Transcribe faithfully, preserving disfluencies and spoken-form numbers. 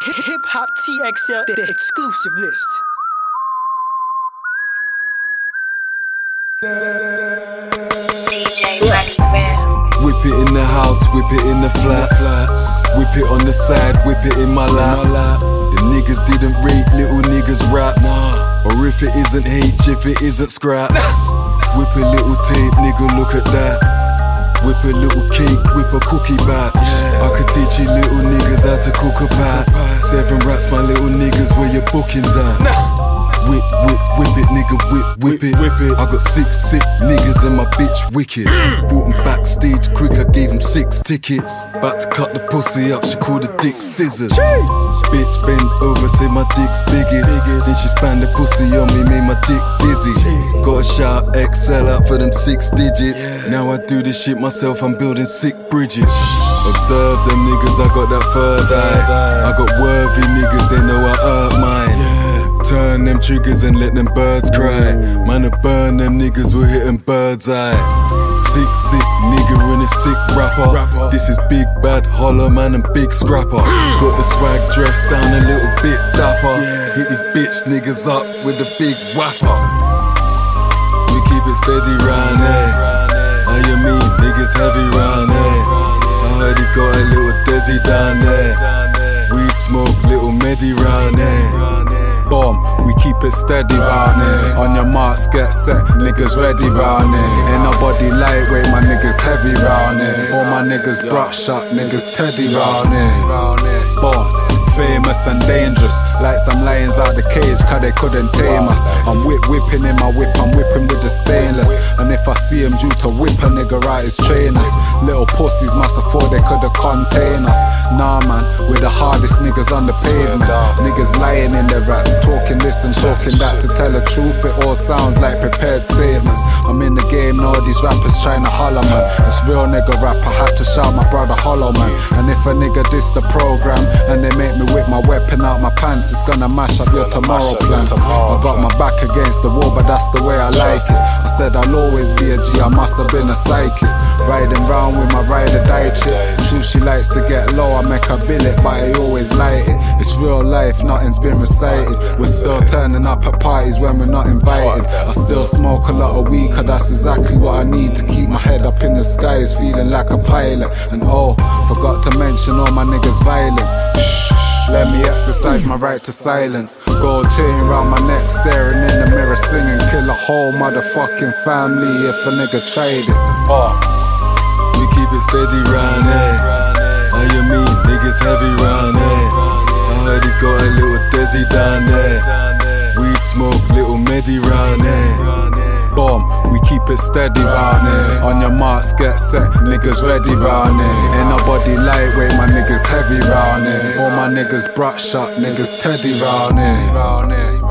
Hip Hop T X L, the exclusive list. Whip it in the house, whip it in the flat. Whip it on the side, whip it in my lap. The niggas didn't rate little niggas raps. Or if it isn't H, if it isn't scraps. Whip a little tape, nigga, look at that. Whip a little cake, whip a cookie back. I could teach you little niggas how to cook a pat. Seven raps, my little niggas, where your bookings at? Whip, whip, whip it, nigga, whip, whip it, whip it. I got six sick niggas and my bitch wicked. Brought them backstage quick, I gave them six tickets. About to cut the pussy up, she called the dick scissors. Bitch bend over, say my dick's biggest. Then she span the pussy on me, made my dick dizzy. Gotta shout X L out for them six digits. Now I do this shit myself, I'm building sick bridges. Observe them niggas, I got that third eye. I got worthy niggas, they know I earned mine. Turn them triggers and let them birds cry. Man, I burn them niggas, we're hitting bird's eye. Sick, sick nigga and a sick rapper. This is big bad hollow man and big scrapper. Got the swag dressed down a little bit dapper. Hit these bitch niggas up with a big whapper. We keep it steady round here. How you mean niggas heavy round here? I heard he's got a little desi down there. Weed smoke, little medi round here. Bomb, we keep it steady round here. On your marks, get set, niggas ready round here. Ain't nobody lightweight, my niggas heavy round here. All my niggas brush shot, niggas teddy round here. Bomb, famous and dangerous, like some lions out the cage, cause they couldn't tame us. I'm whip whipping in my whip, I'm whipping with the stainless. And if I see him due to whip a nigga right his trainers. Little pussies must have thought they could've contained us. Nah man, we're the hardest niggas on the pavement. Niggas lying in their rap, talking this and talking that. To tell the truth, it all sounds like prepared statements. I'm in the game, now these rappers trying to holler man. It's real nigga rap, I had to shout my brother hollow man. And if a nigga diss the program and they make me whip my weapon out my pants, it's gonna mash up your tomorrow plan. I got my back against the wall, but that's the way I like it. I said I'll always be a G, I must have been a psychic. Riding round with my ride or die chick. True, she likes to get low, I make her billet, but I always light it. It's real life, nothing's been recited. We're still turning up at parties when we're not invited. I still smoke a lot of weed, cause that's exactly what I need to keep my head up in the skies, feeling like a pilot. And oh, forgot to mention all my niggas violent. Shh. Let me exercise my right to silence. Gold chain round my neck, staring in the mirror, singing. Kill a whole motherfucking family if a nigga tried it. Oh. We keep it steady round here. How you mean niggas heavy round here? I heard he's got a little desi down there. Weed smoke, little medi round here. Bomb, we keep it steady round here. On your marks, get set, niggas ready round here. Ain't nobody lightweight, my niggas heavy round here. All my niggas brush shot, niggas teddy round here.